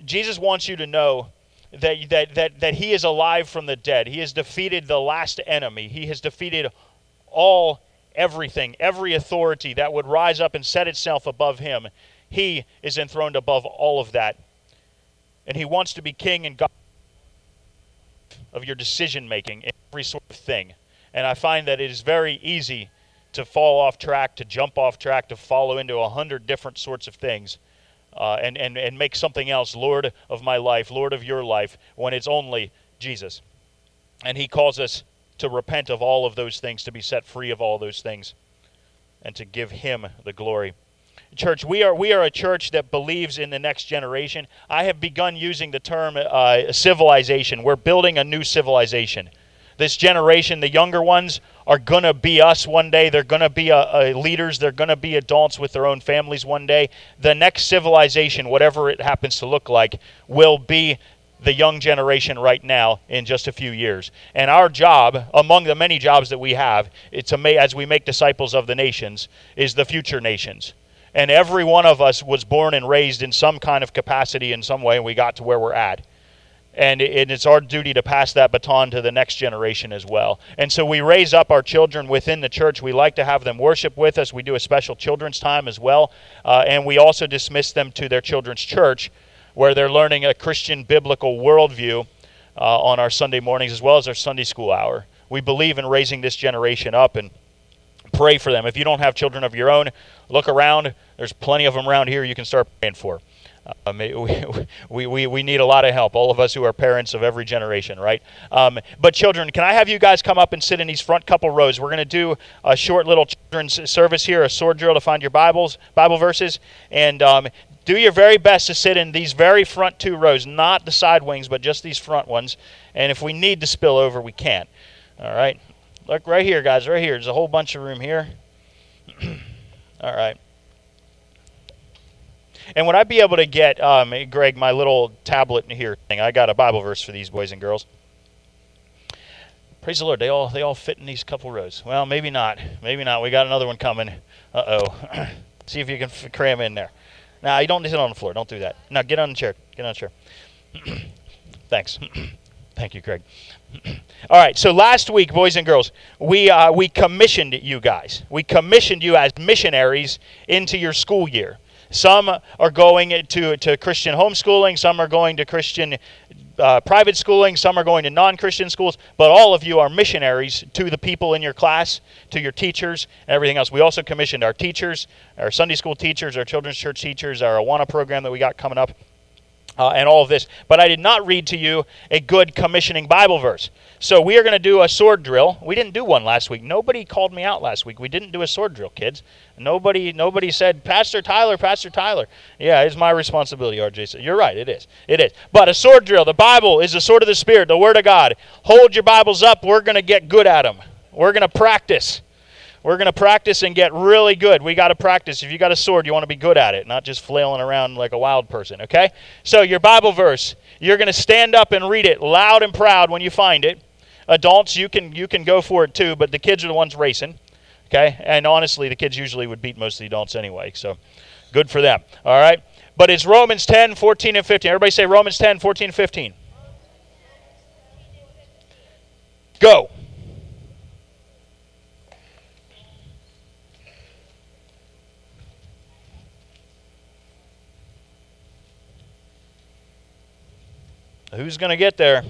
Jesus wants you to know that he is alive from the dead. He has defeated the last enemy. He has defeated everything, every authority that would rise up and set itself above him. He is enthroned above all of that. And he wants to be king and God of your decision making in every sort of thing. And I find that it is very easy to fall off track, to jump off track, to follow into 100 different sorts of things. And make something else Lord of my life, Lord of your life, when it's only Jesus. And he calls us to repent of all of those things, to be set free of all those things, and to give him the glory. Church, we are a church that believes in the next generation. I have begun using the term civilization. We're building a new civilization. This generation, the younger ones, are going to be us one day. They're going to be leaders. They're going to be adults with their own families one day. The next civilization, whatever it happens to look like, will be the young generation right now in just a few years. And our job, among the many jobs that we have, as we make disciples of the nations, is the future nations. And every one of us was born and raised in some kind of capacity in some way, and we got to where we're at. And it's our duty to pass that baton to the next generation as well. And so we raise up our children within the church. We like to have them worship with us. We do a special children's time as well. And we also dismiss them to their children's church, where they're learning a Christian biblical worldview on our Sunday mornings, as well as our Sunday school hour. We believe in raising this generation up and pray for them. If you don't have children of your own, look around. There's plenty of them around here you can start praying for. We need a lot of help, all of us who are parents of every generation, right? But children, can I have you guys come up and sit in these front couple rows? We're going to do a short little children's service here, a sword drill to find your Bible verses, and do your very best to sit in these very front two rows, not the side wings, but just these front ones. And if we need to spill over, we can. All right? Look right here, guys, right here. There's a whole bunch of room here. All right. And would I be able to get, Greg, my little tablet in here thing? I got a Bible verse for these boys and girls. Praise the Lord. They all fit in these couple rows. Well, maybe not. Maybe not. We got another one coming. Uh-oh. See if you can cram in there. Now, you don't sit on the floor. Don't do that. Now, get on the chair. Get on the chair. Thanks. Thank you, Craig. All right, so last week, boys and girls, we commissioned you guys. We commissioned you as missionaries into your school year. Some are going to Christian homeschooling. Some are going to Christian private schooling. Some are going to non-Christian schools. But all of you are missionaries to the people in your class, to your teachers, and everything else. We also commissioned our teachers, our Sunday school teachers, our children's church teachers, our Awana program that we got coming up. And all of this. But I did not read to you a good commissioning Bible verse. So we are going to do a sword drill. We didn't do one last week. Nobody called me out last week. We didn't do a sword drill, kids. Nobody said, Pastor Tyler. Yeah, it's my responsibility, RJ said. You're right, it is. It is. But a sword drill, the Bible is the sword of the Spirit, the Word of God. Hold your Bibles up. We're going to get good at them. We're going to practice. We're going to practice and get really good. We got to practice. If you got a sword, you want to be good at it, not just flailing around like a wild person, okay? So your Bible verse, you're going to stand up and read it loud and proud when you find it. Adults, you can go for it too, but the kids are the ones racing, okay? And honestly, the kids usually would beat most of the adults anyway, so good for them, all right? But it's Romans 10, 14, and 15. Everybody say Romans 10, 14, and 15. Go. Who's going to get there?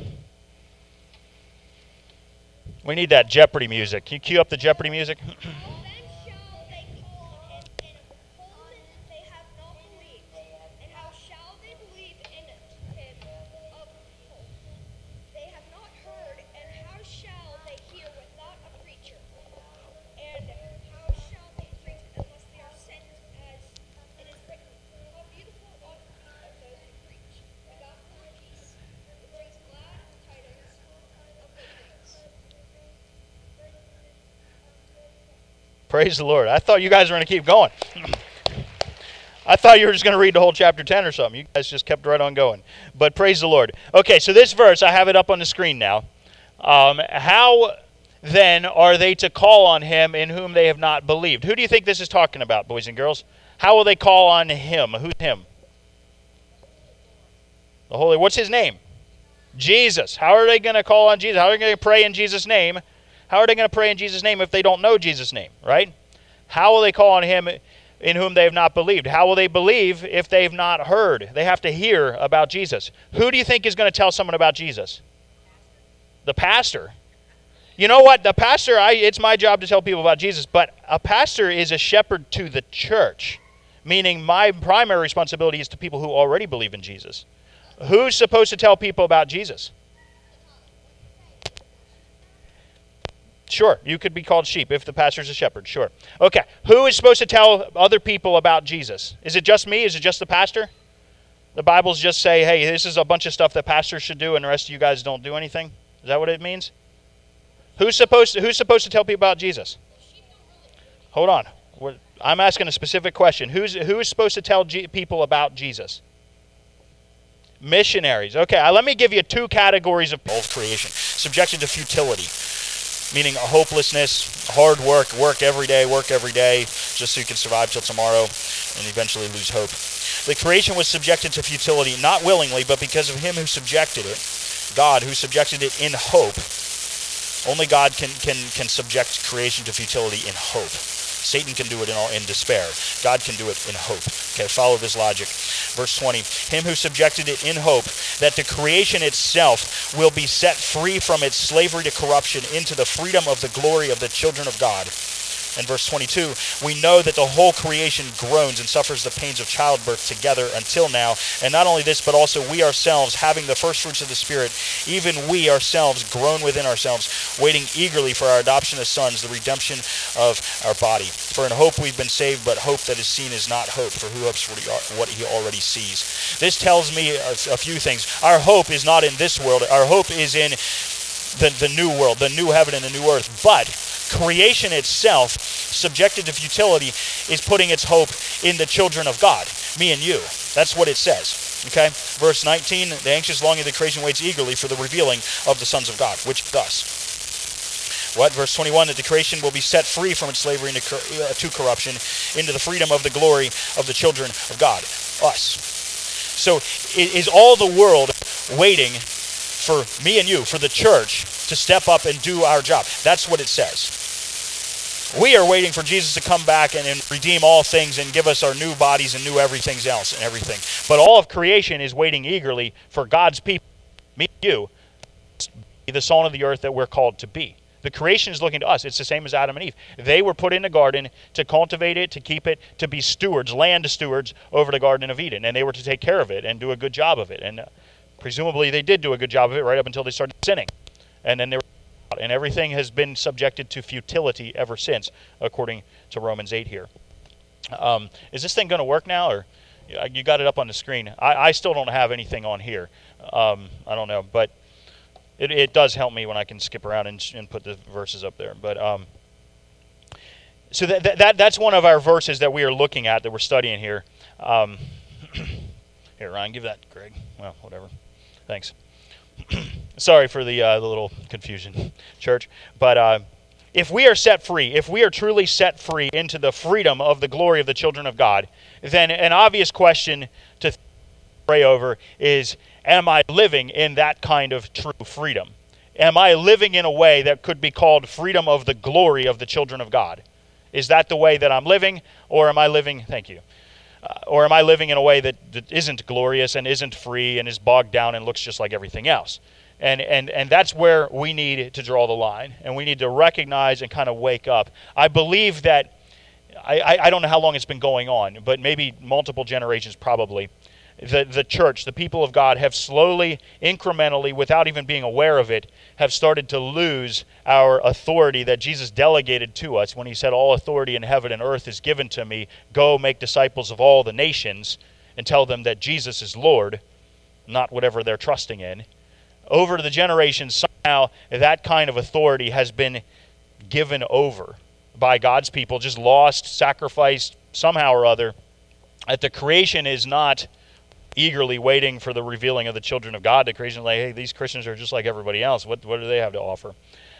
We need that Jeopardy music. Can you cue up the Jeopardy music? Praise the Lord. I thought you guys were going to keep going. I thought you were just going to read the whole chapter 10 or something. You guys just kept right on going. But praise the Lord. Okay, so this verse, I have it up on the screen now. How then are they to call on him in whom they have not believed? Who do you think this is talking about, boys and girls? How will they call on him? Who's him? The Holy, what's his name? Jesus. How are they going to call on Jesus? How are they going to pray in Jesus' name? How are they going to pray in Jesus' name if they don't know Jesus' name, right? How will they call on him in whom they have not believed? How will they believe if they've not heard? They have to hear about Jesus. Who do you think is going to tell someone about Jesus? The pastor. You know what? The pastor, it's my job to tell people about Jesus, but a pastor is a shepherd to the church, meaning my primary responsibility is to people who already believe in Jesus. Who's supposed to tell people about Jesus? Sure, you could be called sheep if the pastor's a shepherd, sure. Okay, who is supposed to tell other people about Jesus? Is it just me? Is it just the pastor? The Bibles just say, hey, this is a bunch of stuff that pastors should do and the rest of you guys don't do anything? Is that what it means? Who's supposed to tell people about Jesus? Hold on. I'm asking a specific question. Who is supposed to tell people about Jesus? Missionaries. Okay, let me give you two categories of creation. Subjected to futility, meaning hopelessness, hard work every day, just so you can survive till tomorrow and eventually lose hope. The creation was subjected to futility, not willingly, but because of him who subjected it, God, who subjected it in hope. Only God can subject creation to futility in hope. Satan can do it in despair. God can do it in hope. Okay, follow this logic. Verse 20, him who subjected it in hope that the creation itself will be set free from its slavery to corruption into the freedom of the glory of the children of God. And verse 22, we know that the whole creation groans and suffers the pains of childbirth together until now. And not only this, but also we ourselves, having the first fruits of the Spirit, even we ourselves groan within ourselves, waiting eagerly for our adoption as sons, the redemption of our body. For in hope we've been saved, but hope that is seen is not hope, for who hopes for what he already sees. This tells me a few things. Our hope is not in this world. Our hope is in the new world, the new heaven and the new earth. But creation itself, subjected to futility, is putting its hope in the children of God, me and you. That's what it says. Okay? Verse 19, the anxious longing of the creation waits eagerly for the revealing of the sons of God, which thus. What? Verse 21, that the creation will be set free from its slavery to corruption into the freedom of the glory of the children of God, us. So is all the world waiting for me and you, for the church, to step up and do our job? That's what it says. We are waiting for Jesus to come back and redeem all things and give us our new bodies and new everything else and everything. But all of creation is waiting eagerly for God's people, me and you, to be the salt of the earth that we're called to be. The creation is looking to us. It's the same as Adam and Eve. They were put in the garden to cultivate it, to keep it, to be stewards, land stewards over the Garden of Eden. And they were to take care of it and do a good job of it. And presumably they did do a good job of it right up until they started sinning. And then they were out. And everything has been subjected to futility ever since, according to Romans 8 here. Is this thing going to work now? Or you got it up on the screen. I still don't have anything on here. I don't know. But it does help me when I can skip around and put the verses up there. But so that's one of our verses that we are looking at, that we're studying here. Here, Ryan, give that to Greg. Well, whatever. Thanks. Sorry for the little confusion, church. But if we are set free, if we are truly set free into the freedom of the glory of the children of God, then an obvious question to pray over is, am I living in that kind of true freedom? Am I living in a way that could be called freedom of the glory of the children of God? Is that the way that I'm living, or am I living, thank you, or am I living in a way that isn't glorious and isn't free and is bogged down and looks just like everything else? And that's where we need to draw the line, and we need to recognize and kind of wake up. I believe that, I don't know how long it's been going on, but maybe multiple generations probably. The church, the people of God, have slowly, incrementally, without even being aware of it, have started to lose our authority that Jesus delegated to us when he said, all authority in heaven and earth is given to me. Go make disciples of all the nations and tell them that Jesus is Lord, not whatever they're trusting in. Over the generations, somehow that kind of authority has been given over by God's people, just lost, sacrificed somehow or other. That the creation is not eagerly waiting for the revealing of the children of God. The creation is like, hey, these Christians are just like everybody else. What do they have to offer?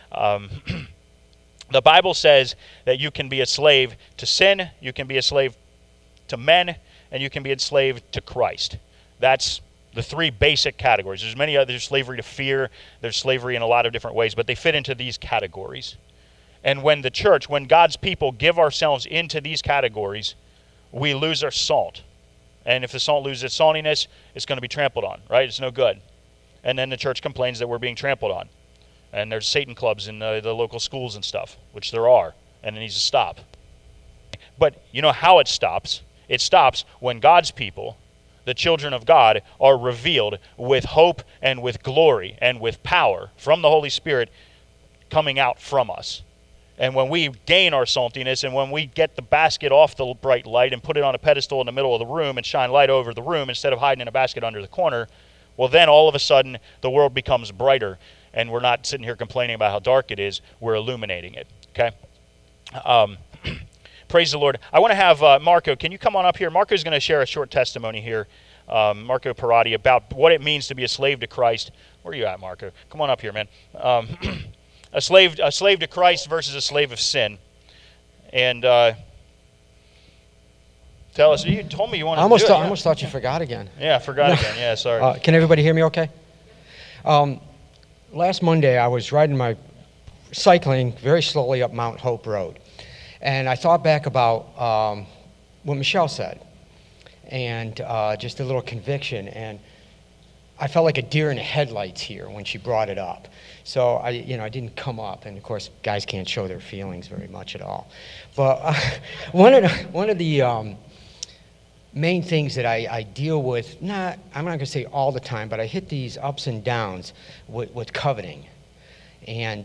The Bible says that you can be a slave to sin, you can be a slave to men, and you can be enslaved to Christ. That's The three basic categories. There's many others. There's slavery to fear. There's slavery in a lot of different ways, but they fit into these categories. And when the church, when God's people give ourselves into these categories, we lose our salt. And if the salt loses its saltiness, it's going to be trampled on, right? It's no good. And then the church complains that we're being trampled on. And there's Satan clubs in the local schools and stuff, which there are, and it needs to stop. But you know how it stops? It stops when God's people, the children of God, are revealed with hope and with glory and with power from the Holy Spirit coming out from us. And when we gain our saltiness, and when we get the basket off the bright light and put it on a pedestal in the middle of the room and shine light over the room instead of hiding in a basket under the corner, well, then all of a sudden the world becomes brighter, and we're not sitting here complaining about how dark it is. We're illuminating it. Okay. Praise the Lord. I want to have Marco. Can you come on up here? Marco's going to share a short testimony here. Marco Parati, about what it means to be a slave to Christ. Where are you at, Marco? Come on up here, man. A slave to Christ versus a slave of sin. And tell us. You told me you wanted to do it. I almost thought you forgot again. Yeah, I forgot again. Yeah, sorry. Can everybody hear me okay? Last Monday, I was cycling very slowly up Mount Hope Road. And I thought back about what Michelle said. And just a little conviction. And I felt like a deer in the headlights here when she brought it up. So I didn't come up, and of course, guys can't show their feelings very much at all. But one of the main things that I deal with, I'm not going to say all the time, but I hit these ups and downs with coveting. And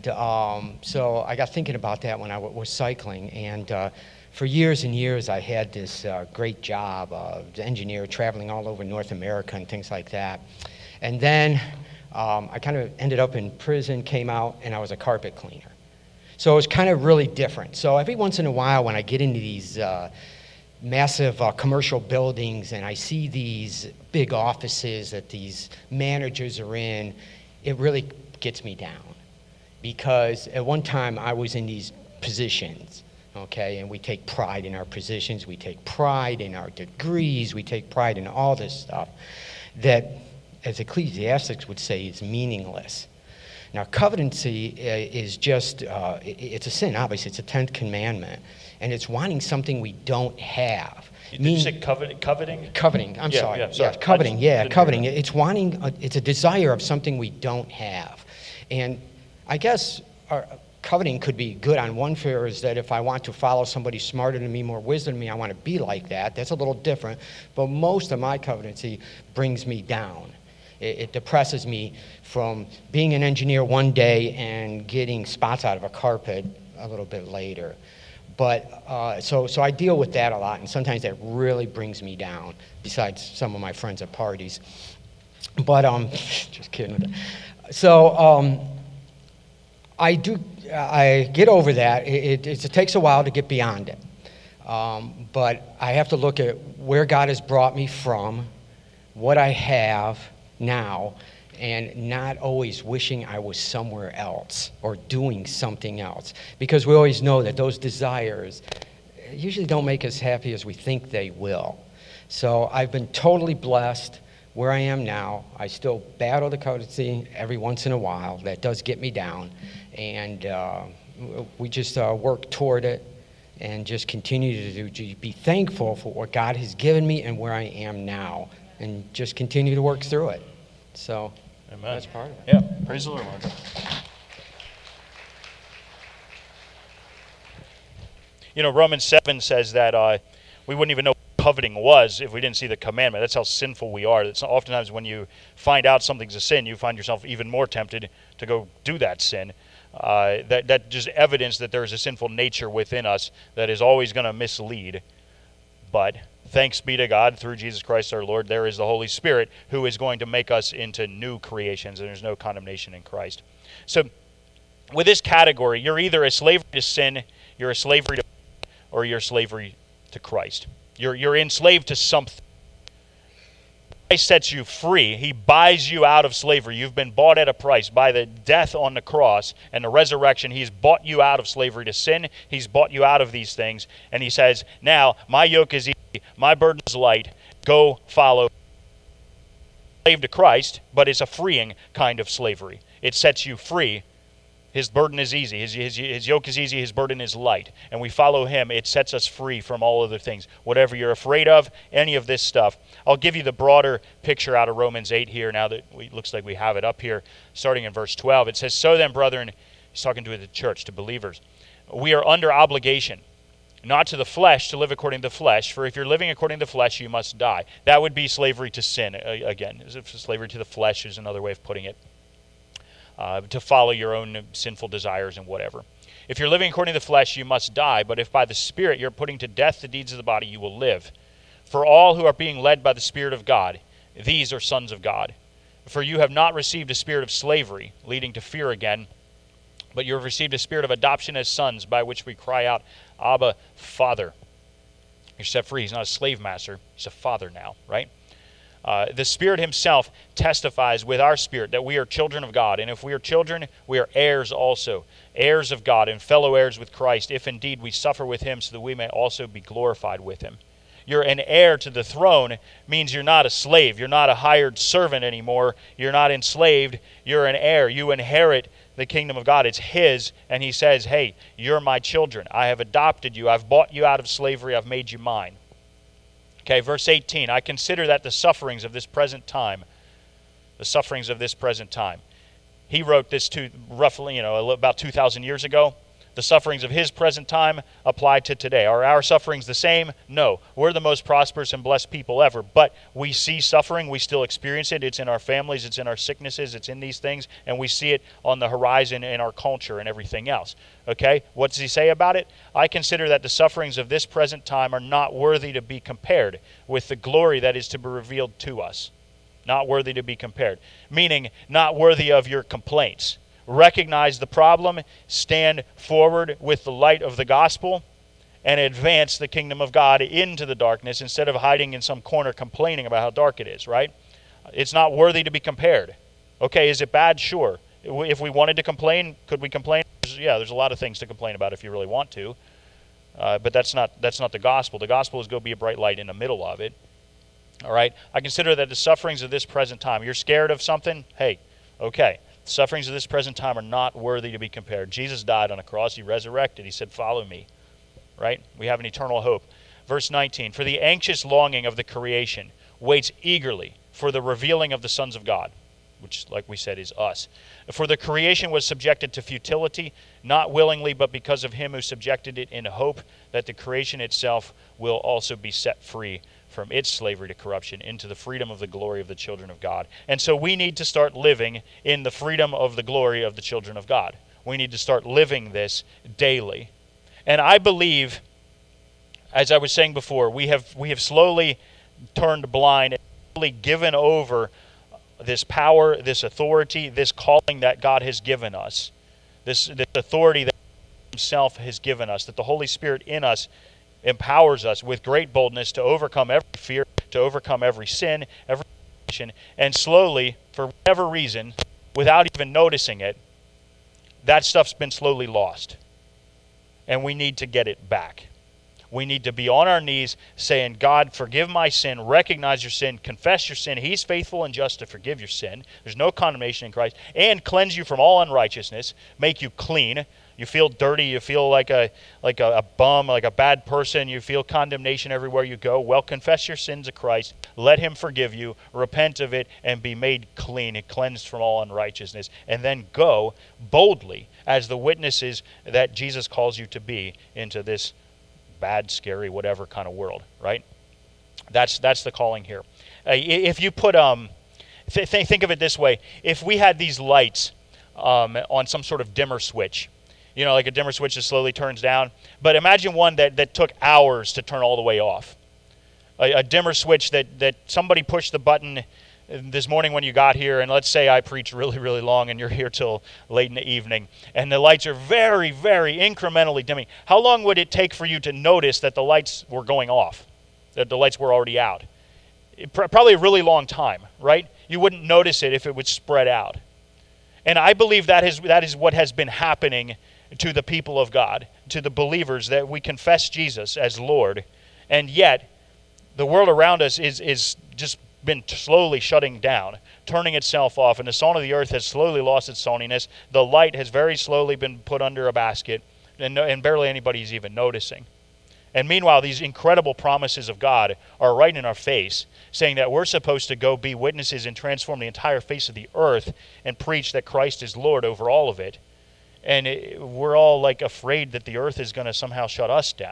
so I got thinking about that when I was cycling. And for years and years, I had this great job of engineer traveling all over North America and things like that. And then I kind of ended up in prison, came out, and I was a carpet cleaner. So it was kind of really different. So every once in a while when I get into these massive commercial buildings and I see these big offices that these managers are in, it really gets me down. Because at one time I was in these positions, okay, and we take pride in our positions, we take pride in our degrees, we take pride in all this stuff that, as Ecclesiastics would say, is meaningless. Now, covetancy is just, it's a sin, obviously. It's a 10th commandment. And it's wanting something we don't have. Did you say coveting? Coveting, I'm sorry. Yeah, sorry. Coveting. It's wanting, it's a desire of something we don't have. And I guess coveting could be good on one fair, is that if I want to follow somebody smarter than me, more wisdom than me, I want to be like that. That's a little different. But most of my covetancy brings me down. It depresses me from being an engineer one day and getting spots out of a carpet a little bit later. But so I deal with that a lot, and sometimes that really brings me down, besides some of my friends at parties. But just kidding. So I get over that. It takes a while to get beyond it. But I have to look at where God has brought me from, what I have now, and not always wishing I was somewhere else or doing something else. Because we always know that those desires usually don't make us happy as we think they will. So I've been totally blessed where I am now. I still battle the covetancy every once in a while. That does get me down. And we just work toward it and just continue to be thankful for what God has given me and where I am now, and just continue to work through it. So Amen. That's part of it. Yeah, praise the Lord, Mark. You know, Romans 7 says that we wouldn't even know what coveting was if we didn't see the commandment. That's how sinful we are. It's oftentimes when you find out something's a sin, you find yourself even more tempted to go do that sin. That just evidence that there is a sinful nature within us that is always going to mislead. But thanks be to God, through Jesus Christ our Lord, there is the Holy Spirit who is going to make us into new creations, and there's no condemnation in Christ. So with this category, you're either a slavery to sin, you're a slavery to, or you're a slavery to Christ. You're enslaved to something. Christ sets you free. He buys you out of slavery. You've been bought at a price by the death on the cross and the resurrection. He's bought you out of slavery to sin. He's bought you out of these things. And he says, now, my yoke is easy, my burden is light. Go follow. slave to Christ, but it's a freeing kind of slavery. It sets you free. His burden is easy. His yoke is easy. His burden is light. And we follow him. It sets us free from all other things. Whatever you're afraid of, any of this stuff. I'll give you the broader picture out of Romans 8 here now that it looks like we have it up here, starting in verse 12. It says, "So then, brethren," he's talking to the church, to believers, "we are under obligation, not to the flesh, to live according to the flesh. For if you're living according to the flesh, you must die." That would be slavery to sin, again. Slavery to the flesh is another way of putting it. To follow your own sinful desires and whatever. "If you're living according to the flesh, you must die. But if by the Spirit you're putting to death the deeds of the body, you will live. For all who are being led by the Spirit of God, these are sons of God. For you have not received a spirit of slavery, leading to fear again, but you have received a spirit of adoption as sons, by which we cry out, Abba, Father." You're set free. He's not a slave master. He's a father now, right? The Spirit himself testifies with our spirit that we are children of God. And if we are children, we are heirs also, heirs of God and fellow heirs with Christ, if indeed we suffer with him, so that we may also be glorified with him. You're an heir to the throne means you're not a slave. You're not a hired servant anymore. You're not enslaved. You're an heir. You inherit the kingdom of God. It's his, and he says, hey, you're my children. I have adopted you. I've bought you out of slavery. I've made you mine. Okay, verse 18, "I consider that the sufferings of this present time," he wrote this to roughly, about 2,000 years ago. The sufferings of his present time apply to today. Are our sufferings the same? No. We're the most prosperous and blessed people ever, but we see suffering. We still experience it. It's in our families. It's in our sicknesses. It's in these things, and we see it on the horizon in our culture and everything else. Okay? What does he say about it? "I consider that the sufferings of this present time are not worthy to be compared with the glory that is to be revealed to us." Not worthy to be compared. Meaning, not worthy of your complaints. Recognize the problem, stand forward with the light of the gospel, and advance the kingdom of God into the darkness instead of hiding in some corner complaining about how dark it is, right? It's not worthy to be compared. Okay, is it bad? Sure. If we wanted to complain, could we complain? Yeah, there's a lot of things to complain about if you really want to. But that's not the gospel. The gospel is go be a bright light in the middle of it. All right? I consider that the sufferings of this present time, you're scared of something? Hey, okay. The sufferings of this present time are not worthy to be compared. Jesus died on a cross. He resurrected. He said, follow me. Right? We have an eternal hope. Verse 19, "For the anxious longing of the creation waits eagerly for the revealing of the sons of God," which, like we said, is us. "For the creation was subjected to futility, not willingly, but because of him who subjected it, in hope that the creation itself will also be set free from its slavery to corruption into the freedom of the glory of the children of God." And so we need to start living in the freedom of the glory of the children of God. We need to start living this daily. And I believe, as I was saying before, we have slowly turned blind and really given over this power, this authority, this calling that God has given us, this authority that himself has given us, that the Holy Spirit in us empowers us with great boldness to overcome every fear, to overcome every sin, every temptation, and slowly, for whatever reason, without even noticing it, that stuff's been slowly lost. And we need to get it back. We need to be on our knees saying, God, forgive my sin, recognize your sin, confess your sin. He's faithful and just to forgive your sin. There's no condemnation in Christ. And cleanse you from all unrighteousness, make you clean. You feel dirty, you feel like a bum, like a bad person, you feel condemnation everywhere you go. Well, confess your sins to Christ, let him forgive you, repent of it, and be made clean and cleansed from all unrighteousness. And then go boldly as the witnesses that Jesus calls you to be into this bad, scary, whatever kind of world, right? That's the calling here. If you put, think of it this way. If we had these lights on some sort of dimmer switch, like a dimmer switch that slowly turns down. But imagine one that took hours to turn all the way off. A dimmer switch that somebody pushed the button this morning when you got here, and let's say I preach really, really long and you're here till late in the evening, and the lights are very, very incrementally dimming. How long would it take for you to notice that the lights were going off, that the lights were already out? Probably a really long time, right? You wouldn't notice it if it would spread out. And I believe that is what has been happening to the people of God, to the believers, that we confess Jesus as Lord, and yet the world around us is just been slowly shutting down, turning itself off, and the salt of the earth has slowly lost its saltiness. The light has very slowly been put under a basket, and barely anybody's even noticing. And meanwhile, these incredible promises of God are right in our face, saying that we're supposed to go be witnesses and transform the entire face of the earth and preach that Christ is Lord over all of it. And we're all like afraid that the earth is going to somehow shut us down.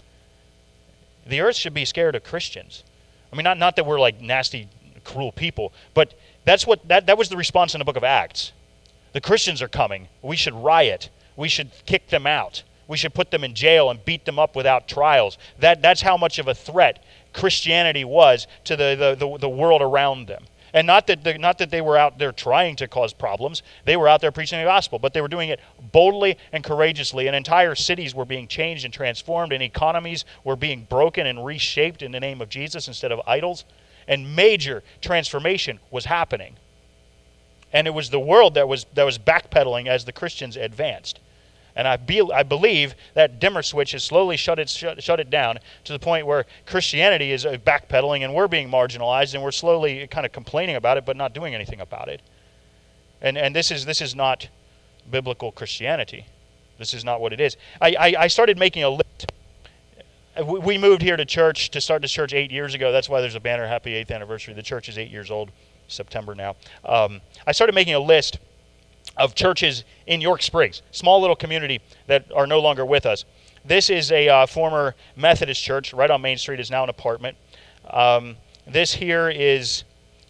The earth should be scared of Christians. I mean, not that we're like nasty, cruel people, but that's what that was the response in the book of Acts. The Christians are coming. We should riot. We should kick them out. We should put them in jail and beat them up without trials. That's how much of a threat Christianity was to the world around them. And not that they were out there trying to cause problems. They were out there preaching the gospel, but they were doing it boldly and courageously. And entire cities were being changed and transformed, and economies were being broken and reshaped in the name of Jesus instead of idols. And major transformation was happening. And it was the world that was backpedaling as the Christians advanced. And I believe that dimmer switch has slowly shut it down to the point where Christianity is backpedaling and we're being marginalized and we're slowly kind of complaining about it but not doing anything about it. And this is not biblical Christianity. This is not what it is. I started making a list. We moved here to start this church 8 years ago. That's why there's a banner, Happy 8th Anniversary. The church is 8 years old, September now. I started making a list of churches in York Springs, small little community that are no longer with us. This is a former Methodist church right on Main Street. Is now an apartment. This here is,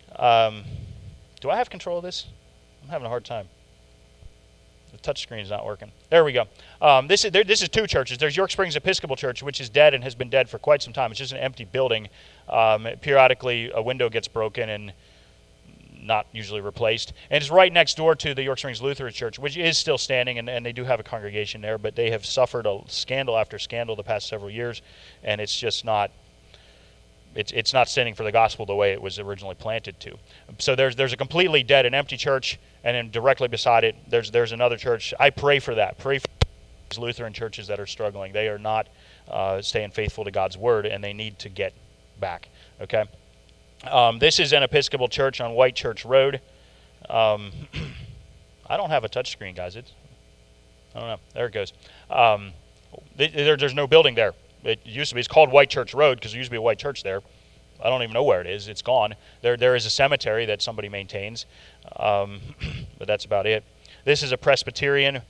do I have control of this? I'm having a hard time. The touch screen is not working. There we go. This is two churches. There's York Springs Episcopal Church, which is dead and has been dead for quite some time. It's just an empty building. Periodically, a window gets broken and not usually replaced. And it's right next door to the York Springs Lutheran Church, which is still standing, and they do have a congregation there, but they have suffered a scandal after scandal the past several years, and it's just not, it's not standing for the gospel the way it was originally planted to. So there's a completely dead and empty church, and then directly beside it, there's another church. I pray for that. Pray for these Lutheran churches that are struggling. They are not staying faithful to God's word, and they need to get back, okay? This is an Episcopal church on White Church Road. I don't have a touch screen, guys. I don't know. There it goes. There's no building there. It used to be. It's called White Church Road because there used to be a white church there. I don't even know where it is. It's gone. There is a cemetery that somebody maintains, but that's about it. This is a Presbyterian.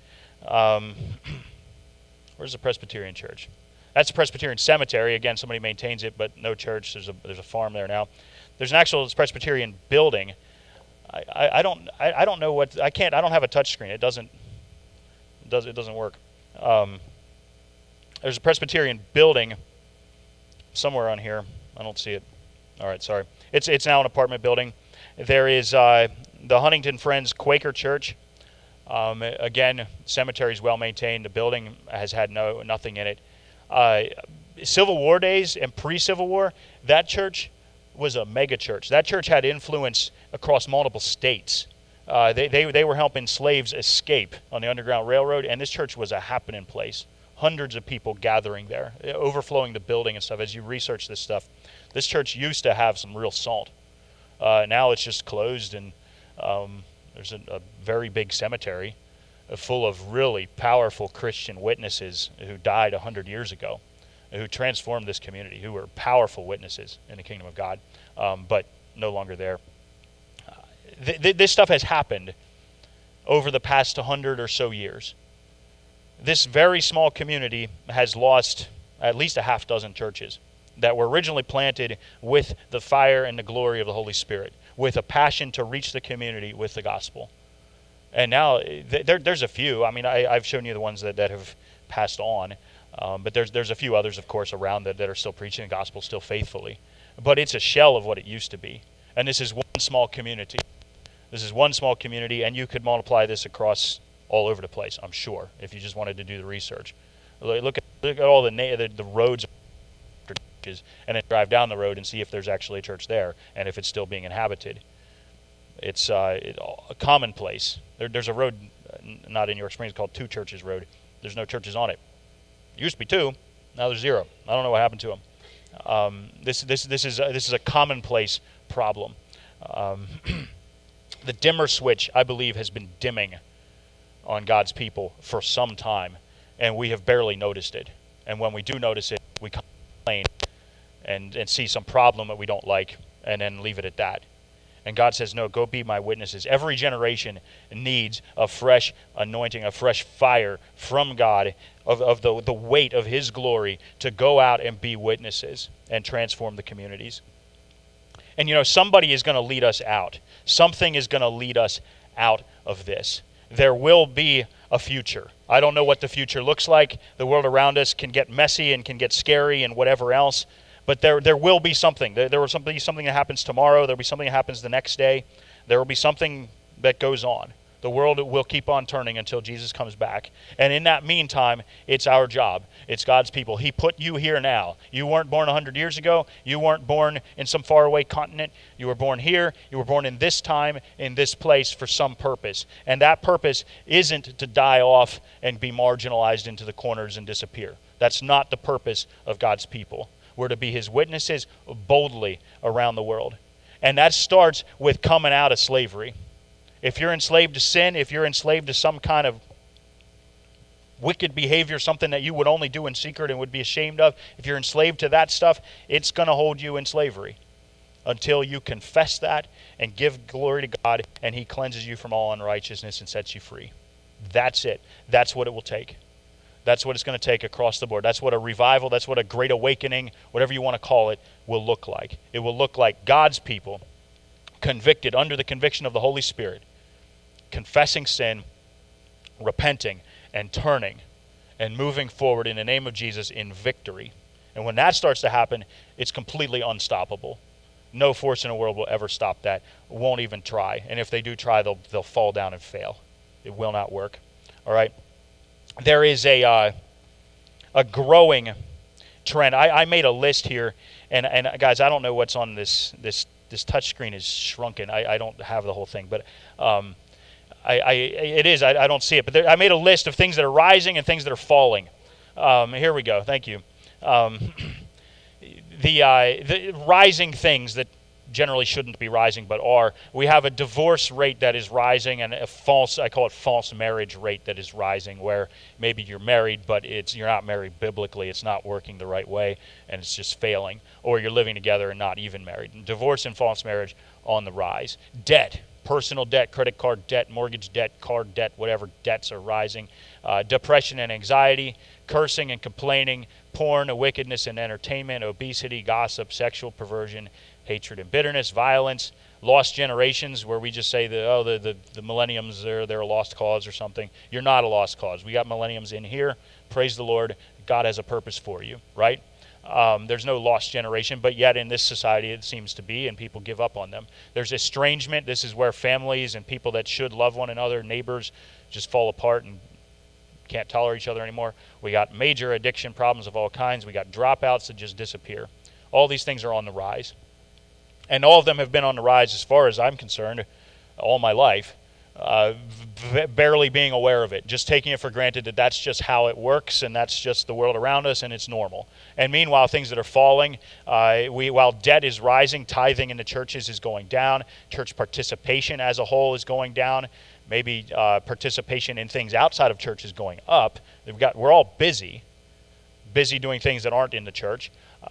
Where's the Presbyterian church? That's a Presbyterian cemetery. Again, somebody maintains it, but no church. There's a farm there now. There's an actual Presbyterian building. I don't know what I don't have a touch screen. It doesn't work. There's a Presbyterian building somewhere on here. I don't see it. All right, sorry. It's now an apartment building. There is the Huntington Friends Quaker Church. Again, cemetery is well maintained. The building has had nothing in it. Civil War days and pre-Civil War, that church was a mega church. That church had influence across multiple states. They were helping slaves escape on the Underground Railroad, and this church was a happening place. Hundreds of people gathering there, overflowing the building and stuff. As you research this stuff, this church used to have some real salt. Now it's just closed, and there's a very big cemetery full of really powerful Christian witnesses who died 100 years ago, who transformed this community, who were powerful witnesses in the kingdom of God, but no longer there. This stuff has happened over the past 100 or so years. This very small community has lost at least a half dozen churches that were originally planted with the fire and the glory of the Holy Spirit, with a passion to reach the community with the gospel. And now there's a few. I mean, I've shown you the ones that have passed on, but there's a few others, of course, around that are still preaching the gospel still faithfully. But it's a shell of what it used to be. And this is one small community. This is one small community, and you could multiply this across all over the place, I'm sure, if you just wanted to do the research. Look at all the roads and then drive down the road and see if there's actually a church there and if it's still being inhabited. It's a commonplace. There's a road, not in York Springs, called Two Churches Road. There's no churches on it. Used to be two, now there's zero. I don't know what happened to them. This is a commonplace problem. The dimmer switch, I believe, has been dimming on God's people for some time, and we have barely noticed it. And when we do notice it, we complain and see some problem that we don't like, and then leave it at that. And God says, no, go be my witnesses. Every generation needs a fresh anointing, a fresh fire from God of the weight of his glory to go out and be witnesses and transform the communities. And somebody is going to lead us out. Something is going to lead us out of this. There will be a future. I don't know what the future looks like. The world around us can get messy and can get scary and whatever else. But there will be something. There will be something that happens tomorrow. There will be something that happens the next day. There will be something that goes on. The world will keep on turning until Jesus comes back. And in that meantime, it's our job. It's God's people. He put you here now. You weren't born 100 years ago. You weren't born in some faraway continent. You were born here. You were born in this time, in this place for some purpose. And that purpose isn't to die off and be marginalized into the corners and disappear. That's not the purpose of God's people. We're to be his witnesses boldly around the world. And that starts with coming out of slavery. If you're enslaved to sin, if you're enslaved to some kind of wicked behavior, something that you would only do in secret and would be ashamed of, if you're enslaved to that stuff, it's going to hold you in slavery until you confess that and give glory to God, and he cleanses you from all unrighteousness and sets you free. That's it. That's what it will take. That's what it's going to take across the board. That's what a revival, that's what a great awakening, whatever you want to call it, will look like. It will look like God's people convicted under the conviction of the Holy Spirit, confessing sin, repenting, and turning, and moving forward in the name of Jesus in victory. And when that starts to happen, it's completely unstoppable. No force in the world will ever stop that. Won't even try. And if they do try, they'll fall down and fail. It will not work. All right? There is a growing trend. I made a list here, and guys, I don't know what's on this touch screen is shrunken. I don't have the whole thing, but it is. I don't see it. But I made a list of things that are rising and things that are falling. Here we go. Thank you. The rising things that generally shouldn't be rising but are. We have a divorce rate that is rising, and I call it false marriage rate that is rising, where maybe you're married but you're not married biblically, it's not working the right way, and it's just failing, or you're living together and not even married. And divorce and false marriage on the rise. Debt, personal debt, credit card debt, mortgage debt, card debt, whatever debts are rising. Depression and anxiety, cursing and complaining, porn, wickedness and entertainment, obesity, gossip, sexual perversion, hatred and bitterness, violence, lost generations, where we just say the millenniums, they're a lost cause or something. You're not a lost cause. We got millenniums in here. Praise the Lord. God has a purpose for you, right? There's no lost generation, but yet in this society it seems to be, and people give up on them. There's estrangement. This is where families and people that should love one another, neighbors, just fall apart and can't tolerate each other anymore. We got major addiction problems of all kinds. We got dropouts that just disappear. All these things are on the rise. And all of them have been on the rise, as far as I'm concerned, all my life, barely being aware of it, just taking it for granted that that's just how it works, and that's just the world around us, and it's normal. And meanwhile, things that are falling, while debt is rising, tithing in the churches is going down, church participation as a whole is going down, maybe participation in things outside of church is going up. We're all busy doing things that aren't in the church.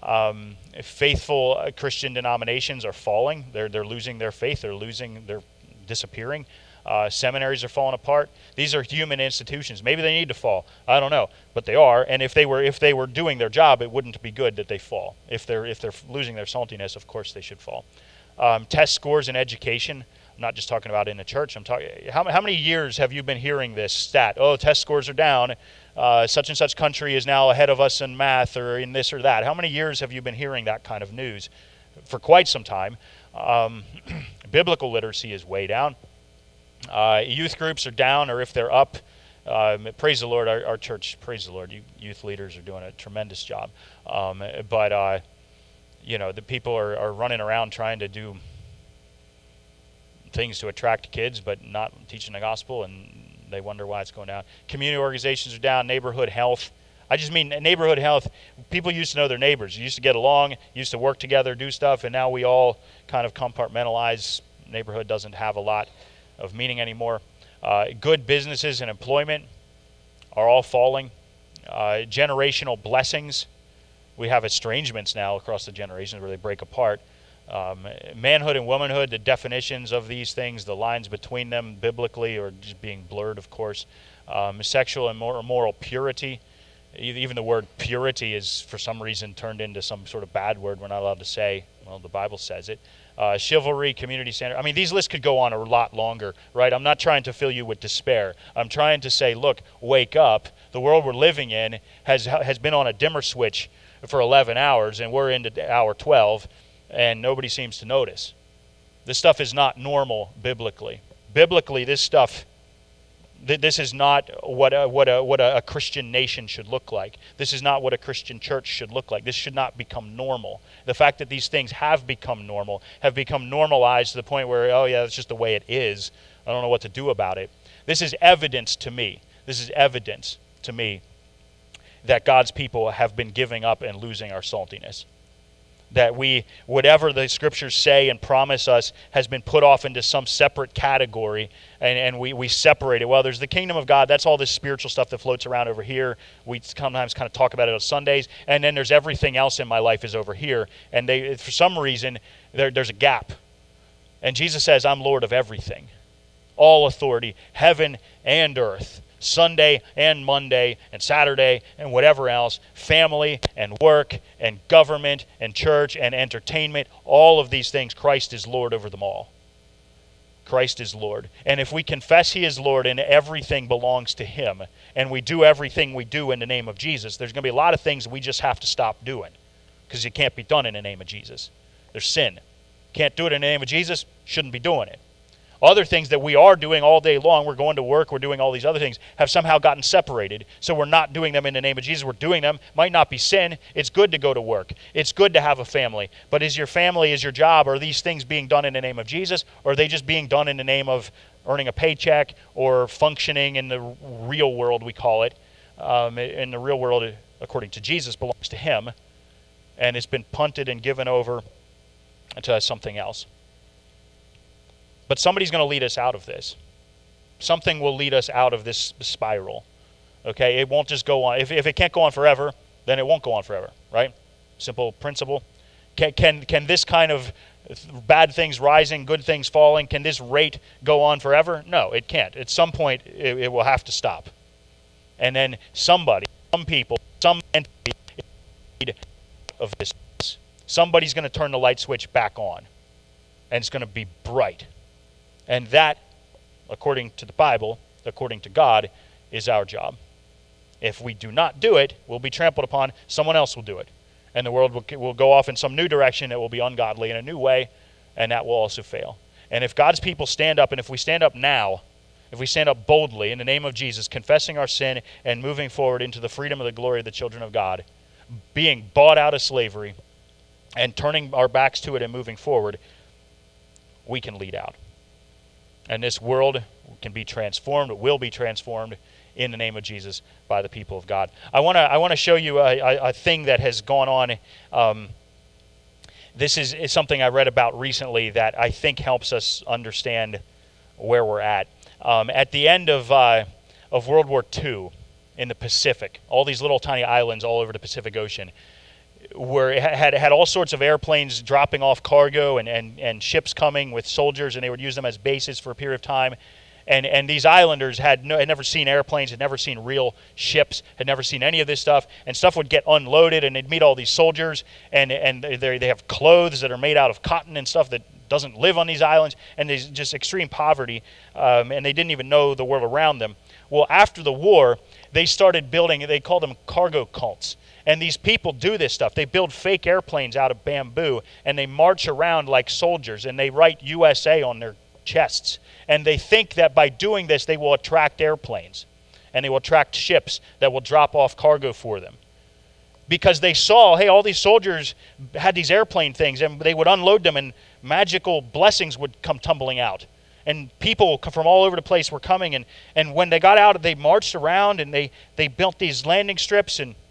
Faithful Christian denominations are falling. They're losing their faith. They're disappearing. Seminaries are falling apart. These are human institutions. Maybe they need to fall. I don't know, but they are. And if they were doing their job, it wouldn't be good that they fall. If they're losing their saltiness, of course they should fall. Test scores in education. I'm not just talking about in the church. I'm talking. How many years have you been hearing this stat? Oh, test scores are down. Such and such country is now ahead of us in math or in this or that. How many years have you been hearing that kind of news? For quite some time. Biblical literacy is way down. Youth groups are down, or if they're up, praise the Lord, our church, praise the Lord, you youth leaders are doing a tremendous job. But the people are running around trying to do things to attract kids, but not teaching the gospel, and they wonder why it's going down. Community organizations are down, neighborhood health. I just mean neighborhood health. People used to know their neighbors. You used to get along, used to work together, do stuff, and now we all kind of compartmentalize. Neighborhood doesn't have a lot of meaning anymore. Good businesses and employment are all falling. Generational blessings. We have estrangements now across the generations where they break apart. Manhood and womanhood, the definitions of these things, the lines between them biblically are just being blurred, of course. Sexual and moral purity. Even the word purity is, for some reason, turned into some sort of bad word we're not allowed to say. Well, the Bible says it. Chivalry, community standard. I mean, these lists could go on a lot longer, right? I'm not trying to fill you with despair. I'm trying to say, look, wake up. The world we're living in has been on a dimmer switch for 11 hours, and we're into hour 12, and nobody seems to notice. This stuff is not normal biblically. Biblically, this stuff, this is not what a Christian nation should look like. This is not what a Christian church should look like. This should not become normal. The fact that these things have become normal, have become normalized to the point where, oh yeah, that's just the way it is. I don't know what to do about it. This is evidence to me. This is evidence to me that God's people have been giving up and losing our saltiness. That whatever the scriptures say and promise us has been put off into some separate category, and we separate it. Well, there's the kingdom of God. That's all this spiritual stuff that floats around over here. We sometimes kind of talk about it on Sundays. And then there's everything else in my life is over here. And for some reason, there's a gap. And Jesus says, I'm Lord of everything. All authority, heaven and earth. Sunday and Monday and Saturday and whatever else, family and work and government and church and entertainment, all of these things, Christ is Lord over them all. Christ is Lord. And if we confess He is Lord and everything belongs to Him, and we do everything we do in the name of Jesus, there's going to be a lot of things we just have to stop doing because it can't be done in the name of Jesus. There's sin. Can't do it in the name of Jesus, shouldn't be doing it. Other things that we are doing all day long, we're going to work, we're doing all these other things, have somehow gotten separated. So we're not doing them in the name of Jesus. We're doing them. Might not be sin. It's good to go to work. It's good to have a family. But is your family, is your job, are these things being done in the name of Jesus? Or are they just being done in the name of earning a paycheck or functioning in the real world, we call it? In the real world, according to Jesus, belongs to Him. And it's been punted and given over to something else. But somebody's going to lead us out of this. Something will lead us out of this spiral. Okay, it won't just go on. If it can't go on forever, then it won't go on forever, right? Simple principle. Can this kind of bad things rising, good things falling, can this rate go on forever? No, it can't. At some point, it will have to stop. And then somebody, some people, some entity of this. Somebody's going to turn the light switch back on. And it's going to be bright. And that, according to the Bible, according to God, is our job. If we do not do it, we'll be trampled upon. Someone else will do it. And the world will go off in some new direction that will be ungodly in a new way, and that will also fail. And if God's people stand up, and if we stand up now, if we stand up boldly in the name of Jesus, confessing our sin and moving forward into the freedom of the glory of the children of God, being bought out of slavery and turning our backs to it and moving forward, we can lead out. And this world can be transformed, it will be transformed in the name of Jesus by the people of God. I want to show you a thing that has gone on. This is something I read about recently that I think helps us understand where we're at. At the end of World War II in the Pacific, all these little tiny islands all over the Pacific Ocean, where it had all sorts of airplanes dropping off cargo and ships coming with soldiers, and they would use them as bases for a period of time. And these islanders had never seen airplanes, had never seen real ships, had never seen any of this stuff. And stuff would get unloaded, and they'd meet all these soldiers, and they have clothes that are made out of cotton and stuff that doesn't live on these islands, and there's just extreme poverty, and they didn't even know the world around them. Well, after the war, they started building, they called them cargo cults. And these people do this stuff. They build fake airplanes out of bamboo, and they march around like soldiers, and they write USA on their chests. And they think that by doing this, they will attract airplanes, and they will attract ships that will drop off cargo for them. Because they saw, hey, all these soldiers had these airplane things, and they would unload them, and magical blessings would come tumbling out. And people from all over the place were coming, and when they got out, they marched around, and they built these landing strips, and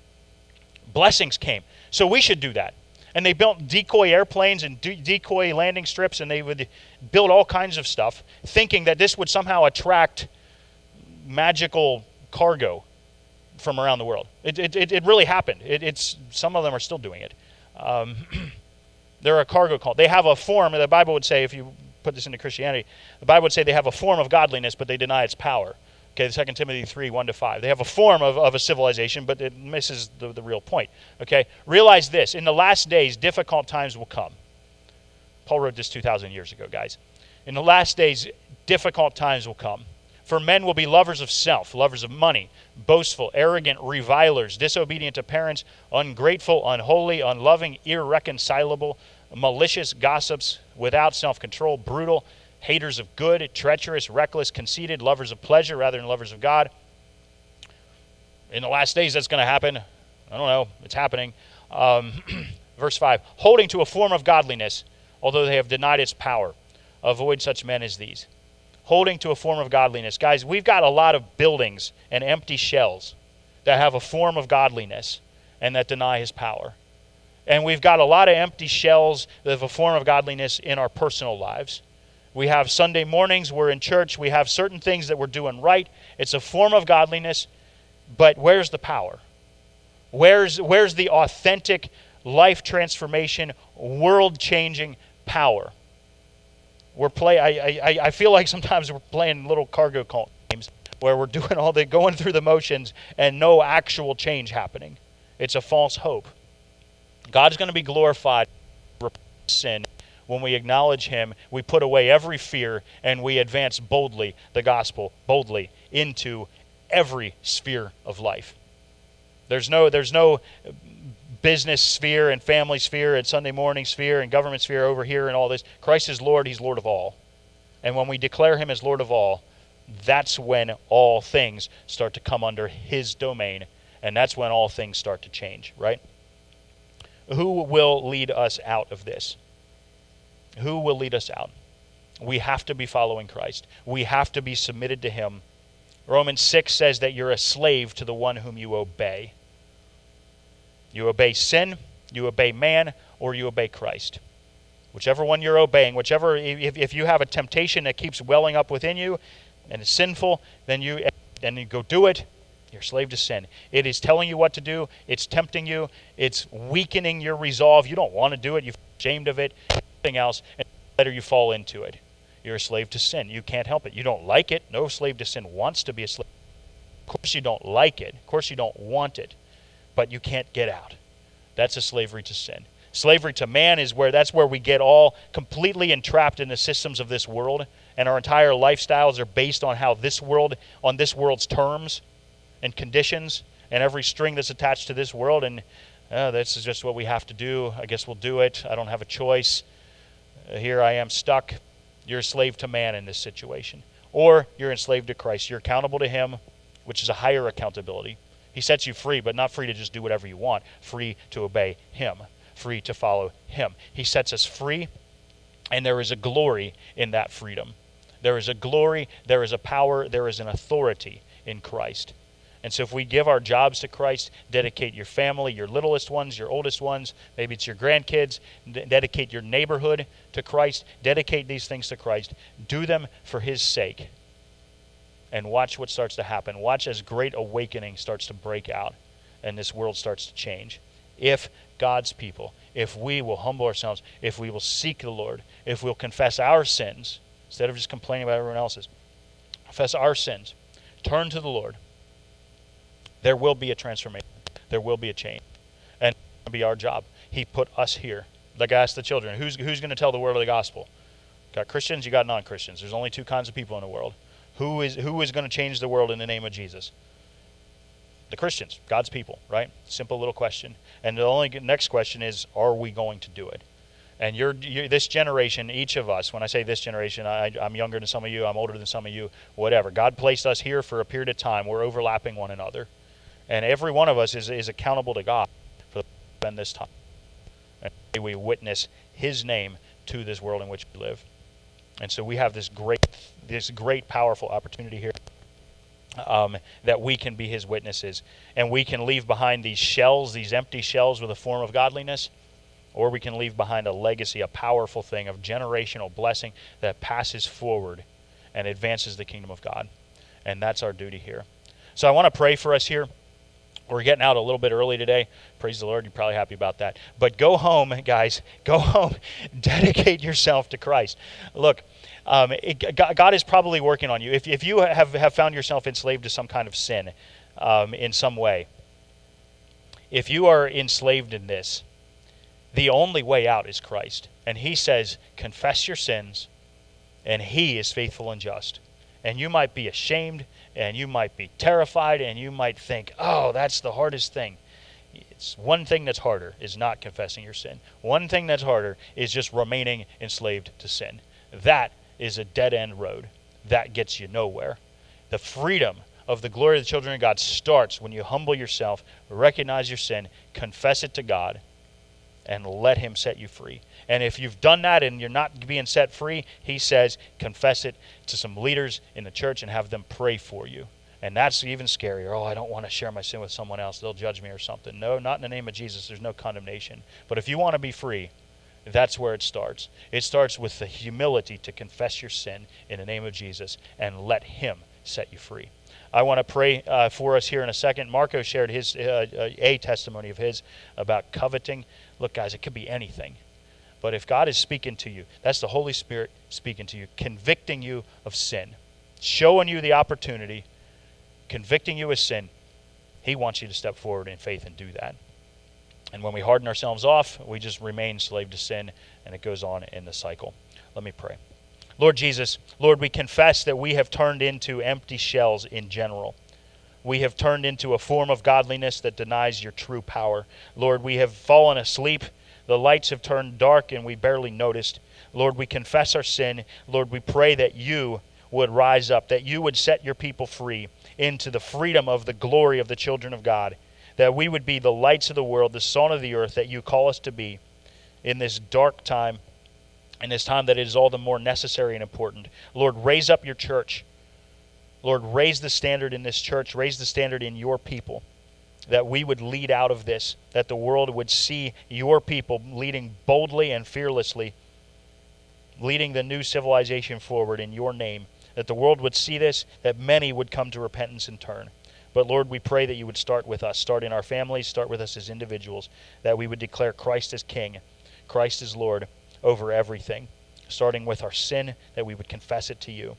Blessings came. So we should do that. And they built decoy airplanes and decoy landing strips, and they would build all kinds of stuff, thinking that this would somehow attract magical cargo from around the world. It really happened. Some of them are still doing it. They're a cargo cult. They have a form, the Bible would say, if you put this into Christianity, the Bible would say they have a form of godliness, but they deny its power. Okay, 2 Timothy 3, 1-5. They have a form of a civilization, but it misses the real point. Okay, realize this. In the last days, difficult times will come. Paul wrote this 2,000 years ago, guys. In the last days, difficult times will come. For men will be lovers of self, lovers of money, boastful, arrogant, revilers, disobedient to parents, ungrateful, unholy, unloving, irreconcilable, malicious, gossips, without self-control, brutal, haters of good, treacherous, reckless, conceited, lovers of pleasure rather than lovers of God. In the last days, that's going to happen. I don't know. It's happening. Verse 5, holding to a form of godliness, although they have denied its power. Avoid such men as these. Holding to a form of godliness. Guys, we've got a lot of buildings and empty shells that have a form of godliness and that deny his power. And we've got a lot of empty shells that have a form of godliness in our personal lives. We have Sunday mornings, we're in church, we have certain things that we're doing right. It's a form of godliness, but where's the power? Where's the authentic life transformation, world-changing power? I feel like sometimes we're playing little cargo cult games where we're doing going through the motions and no actual change happening. It's a false hope. God's going to be glorified for sin when we acknowledge him, we put away every fear, and we advance boldly the gospel, boldly into every sphere of life. There's no business sphere and family sphere and Sunday morning sphere and government sphere over here and all this. Christ is Lord, he's Lord of all. And when we declare him as Lord of all, that's when all things start to come under his domain, and that's when all things start to change, right? Who will lead us out of this? Who will lead us out? We have to be following Christ. We have to be submitted to him. Romans 6 says that you're a slave to the one whom you obey. You obey sin, you obey man, or you obey Christ. Whichever one you're obeying, if you have a temptation that keeps welling up within you and it's sinful, then you go do it, you're a slave to sin. It is telling you what to do, it's tempting you, it's weakening your resolve. You don't want to do it, you're ashamed of it, anything else, and later you fall into it. You're a slave to sin. You can't help it. You don't like it. No slave to sin wants to be a slave. Of course you don't like it. Of course you don't want it. But you can't get out. That's a slavery to sin. Slavery to man is that's where we get all completely entrapped in the systems of this world, and our entire lifestyles are based on this world's terms and conditions, and every string that's attached to this world, and this is just what we have to do. I guess we'll do it. I don't have a choice. Here I am stuck. You're a slave to man in this situation. Or you're enslaved to Christ. You're accountable to him, which is a higher accountability. He sets you free, but not free to just do whatever you want. Free to obey him. Free to follow him. He sets us free, and there is a glory in that freedom. There is a glory, there is a power, there is an authority in Christ. And so if we give our jobs to Christ, dedicate your family, your littlest ones, your oldest ones, maybe it's your grandkids, dedicate your neighborhood to Christ, dedicate these things to Christ, do them for his sake, and watch what starts to happen. Watch as great awakening starts to break out and this world starts to change. If God's people, if we will humble ourselves, if we will seek the Lord, if we'll confess our sins, instead of just complaining about everyone else's, confess our sins, turn to the Lord, there will be a transformation. There will be a change. And it's going to be our job. He put us here. Like I asked the children, who's going to tell the world of the gospel? Got Christians, you got non-Christians. There's only two kinds of people in the world. Who is going to change the world in the name of Jesus? The Christians, God's people, right? Simple little question. And the only next question is, are we going to do it? And you're this generation, each of us, when I say this generation, I'm younger than some of you, I'm older than some of you, whatever. God placed us here for a period of time. We're overlapping one another. And every one of us is accountable to God for spend this time. And we witness his name to this world in which we live. And so we have this great, powerful opportunity here. that we can be his witnesses. And we can leave behind these shells, these empty shells with a form of godliness, or we can leave behind a legacy, a powerful thing of generational blessing that passes forward and advances the kingdom of God. And that's our duty here. So I want to pray for us here. We're getting out a little bit early today. Praise the Lord. You're probably happy about that. But go home, guys. Go home. Dedicate yourself to Christ. Look, God is probably working on you. If you have found yourself enslaved to some kind of sin in some way, if you are enslaved in this, the only way out is Christ. And he says, confess your sins, and he is faithful and just. And you might be ashamed, and you might be terrified, and you might think, oh, that's the hardest thing. It's one thing that's harder is not confessing your sin. One thing that's harder is just remaining enslaved to sin. That is a dead-end road. That gets you nowhere. The freedom of the glory of the children of God starts when you humble yourself, recognize your sin, confess it to God, and let him set you free. And if you've done that and you're not being set free, he says, confess it to some leaders in the church and have them pray for you. And that's even scarier. Oh, I don't want to share my sin with someone else. They'll judge me or something. No, not in the name of Jesus. There's no condemnation. But if you want to be free, that's where it starts. It starts with the humility to confess your sin in the name of Jesus and let him set you free. I want to pray for us here in a second. Marco shared his a testimony of his about coveting. Look, guys, it could be anything. But if God is speaking to you, that's the Holy Spirit speaking to you, convicting you of sin, showing you the opportunity, convicting you of sin. He wants you to step forward in faith and do that. And when we harden ourselves off, we just remain slave to sin, and it goes on in the cycle. Let me pray. Lord Jesus, Lord, we confess that we have turned into empty shells in general. We have turned into a form of godliness that denies your true power. Lord, we have fallen asleep. The lights have turned dark and we barely noticed. Lord, we confess our sin. Lord, we pray that you would rise up, that you would set your people free into the freedom of the glory of the children of God, that we would be the lights of the world, the salt of the earth that you call us to be in this dark time, in this time that it is all the more necessary and important. Lord, raise up your church. Lord, raise the standard in this church, raise the standard in your people, that we would lead out of this, that the world would see your people leading boldly and fearlessly, leading the new civilization forward in your name, that the world would see this, that many would come to repentance and turn. But Lord, we pray that you would start with us, start in our families, start with us as individuals, that we would declare Christ as King, Christ as Lord over everything, starting with our sin, that we would confess it to you.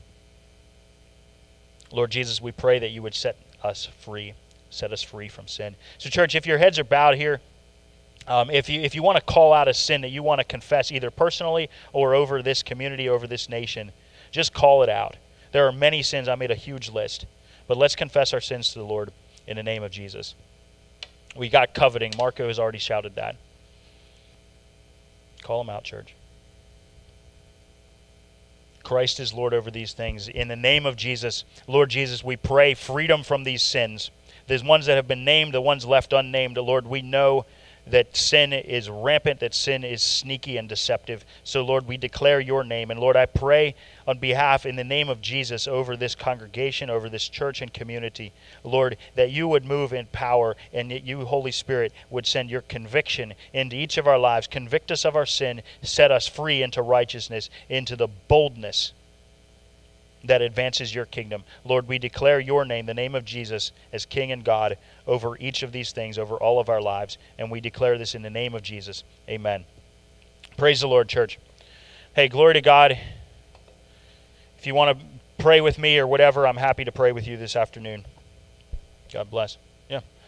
Lord Jesus, we pray that you would set us free from sin. So church, if your heads are bowed here, if you want to call out a sin that you want to confess either personally or over this community, over this nation, just call it out. There are many sins. I made a huge list. But let's confess our sins to the Lord in the name of Jesus. We got coveting. Marco has already shouted that. Call them out, church. Christ is Lord over these things. In the name of Jesus, Lord Jesus, we pray freedom from these sins. There's ones that have been named, the ones left unnamed. Lord, we know that sin is rampant, that sin is sneaky and deceptive. So, Lord, we declare your name. And, Lord, I pray on behalf, in the name of Jesus, over this congregation, over this church and community, Lord, that you would move in power and that you, Holy Spirit, would send your conviction into each of our lives. Convict us of our sin, set us free into righteousness, into the boldness that advances your kingdom. Lord, we declare your name, the name of Jesus, as King and God over each of these things, over all of our lives. And we declare this in the name of Jesus. Amen. Praise the Lord, church. Hey, glory to God. If you want to pray with me or whatever, I'm happy to pray with you this afternoon. God bless. Yeah.